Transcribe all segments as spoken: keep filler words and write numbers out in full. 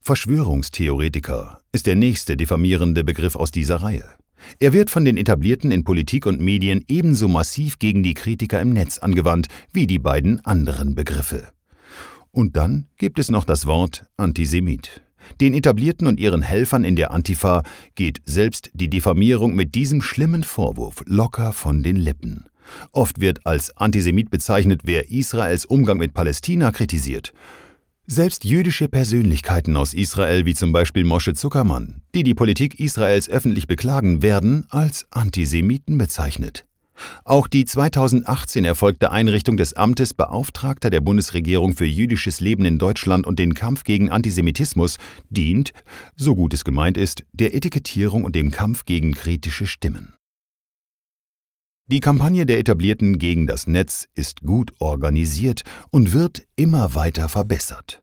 Verschwörungstheoretiker ist der nächste diffamierende Begriff aus dieser Reihe. Er wird von den Etablierten in Politik und Medien ebenso massiv gegen die Kritiker im Netz angewandt wie die beiden anderen Begriffe. Und dann gibt es noch das Wort Antisemit. Den Etablierten und ihren Helfern in der Antifa geht selbst die Diffamierung mit diesem schlimmen Vorwurf locker von den Lippen. Oft wird als Antisemit bezeichnet, wer Israels Umgang mit Palästina kritisiert. Selbst jüdische Persönlichkeiten aus Israel, wie zum Beispiel Moshe Zuckermann, die die Politik Israels öffentlich beklagen, werden als Antisemiten bezeichnet. Auch die zweitausendachtzehn erfolgte Einrichtung des Amtes Beauftragter der Bundesregierung für jüdisches Leben in Deutschland und den Kampf gegen Antisemitismus dient, so gut es gemeint ist, der Etikettierung und dem Kampf gegen kritische Stimmen. Die Kampagne der Etablierten gegen das Netz ist gut organisiert und wird immer weiter verbessert.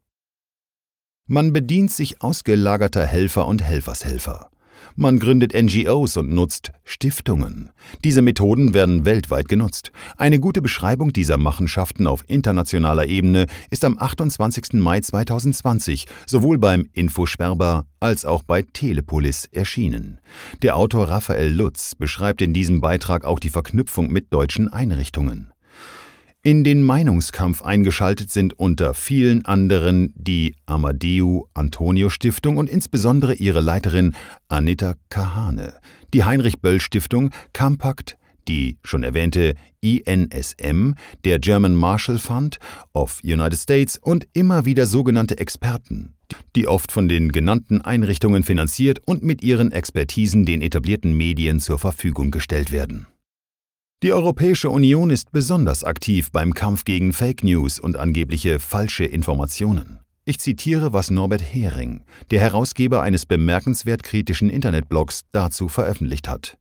Man bedient sich ausgelagerter Helfer und Helfershelfer. Man gründet N G Os und nutzt Stiftungen. Diese Methoden werden weltweit genutzt. Eine gute Beschreibung dieser Machenschaften auf internationaler Ebene ist am achtundzwanzigsten Mai zweitausendzwanzig sowohl beim Infosperber als auch bei Telepolis erschienen. Der Autor Raphael Lutz beschreibt in diesem Beitrag auch die Verknüpfung mit deutschen Einrichtungen. In den Meinungskampf eingeschaltet sind unter vielen anderen die Amadeu-Antonio-Stiftung und insbesondere ihre Leiterin Anita Kahane, die Heinrich-Böll-Stiftung, Campact, die schon erwähnte I N S M, der German Marshall Fund of United States und immer wieder sogenannte Experten, die oft von den genannten Einrichtungen finanziert und mit ihren Expertisen den etablierten Medien zur Verfügung gestellt werden. Die Europäische Union ist besonders aktiv beim Kampf gegen Fake News und angebliche falsche Informationen. Ich zitiere, was Norbert Hering, der Herausgeber eines bemerkenswert kritischen Internetblogs, dazu veröffentlicht hat.